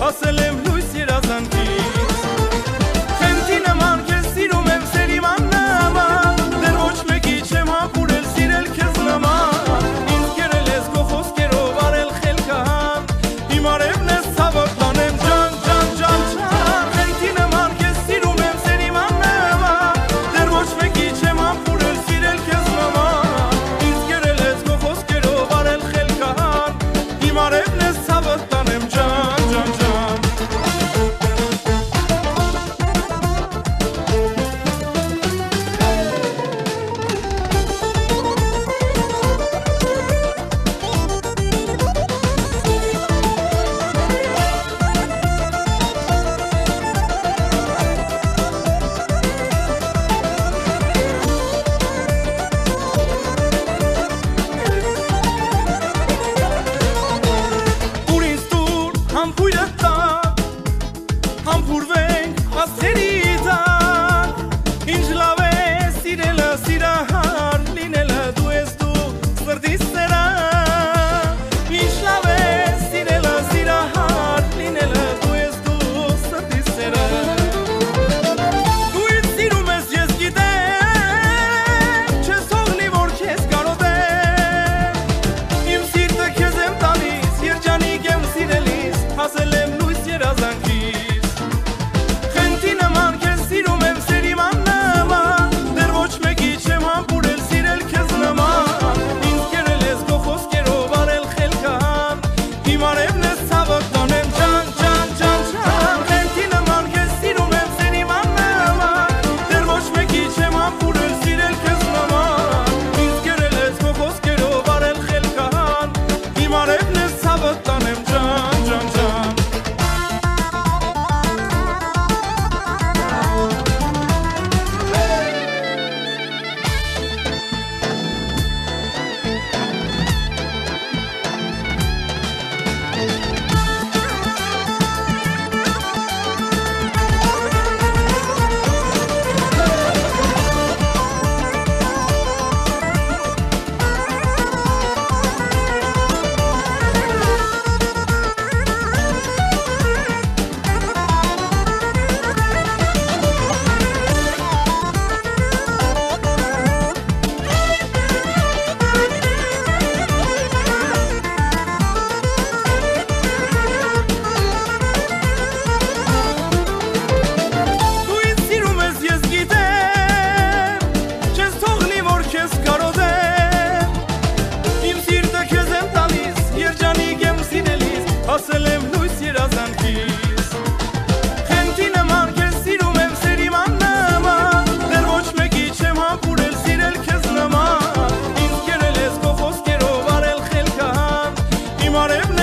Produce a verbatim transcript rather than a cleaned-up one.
ասել եմ լույս երազանքից Խենթի նման քեզ սիրում եմ սերիման նման Դեռ ոչ մեկի չեմ համբուրել սիրել քեզ նման Ինձ կերել ես քո խոսքերով արել խելքահան Իմ արևն ես ցավոք տանեմ ջան ջան ջան ջան Խենթի նման քեզ սիրում եմ սերիման նման Դեռ ոչ մեկի չեմ համբուրել սիրել քեզ նման Ինձ կերել ես քո խոսքերով արել խելքահան Իմ արևն ես ցավոք տանեմ ջան ջան ջան Համբույրը տակ, համբուրվենք հասցերի տակ Ինչ լավ է սիրելը սիրահար, լինելը դու ես դու սրտիս սերան Ինչ լավ է սիրելը սիրահար, լինելը դու ես դու սրտիս սերան Դու ինձ սիրում ես ես գիտեմ, չես թողնի որ քեզ կարոտեմ Իմ սիրտը քեզ եմ տալիս, երջանիկ եմ սիրելիս Ասել եմ լույս երազանքից Խենթի նման քեզ սիրում եմ սերիման նման Դեռ ոչ մեկի չեմ համբուրել սիրել քեզ նման Ինձ կերել ես քո խոսքերով արել խելքահան Իմ արևն ես ցավոք տանեմ ջան ջան ջան ջան Խենթի նման քեզ սիրում եմ սերիման նման Դեռ ոչ մեկի չեմ համբուրել սիրել քեզ նման Ինձ կերել ես քո խոսքերով արել խելքահան Իմ արևն ես ցավոք տանեմ ջան ջան ջան Ասել եմ լույս երազանքից Խենթի նման քեզ սիրում եմ սերիման նման Դեռ ոչ մեկի չեմ համբուրել սիրել քեզ նման Ինձ կերել ես քո խոսքերով արել խելքահան Իմ արևն